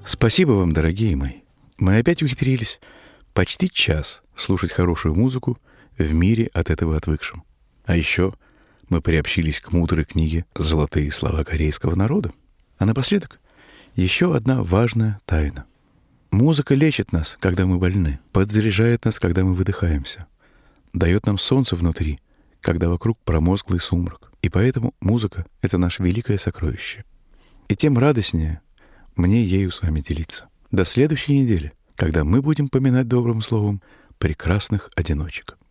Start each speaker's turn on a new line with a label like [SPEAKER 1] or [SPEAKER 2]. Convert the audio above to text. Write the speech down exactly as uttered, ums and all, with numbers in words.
[SPEAKER 1] Спасибо вам, дорогие мои. Мы опять ухитрились почти час слушать хорошую музыку в мире от этого отвыкшем. А еще мы приобщились к мудрой книге «Золотые слова корейского народа». А напоследок еще одна важная тайна. Музыка лечит нас, когда мы больны, подзаряжает нас, когда мы выдыхаемся, дает нам солнце внутри, когда вокруг промозглый сумрак. И поэтому музыка — это наше великое сокровище. И тем радостнее мне ею с вами делиться. До следующей недели, когда мы будем поминать добрым словом прекрасных одиночек.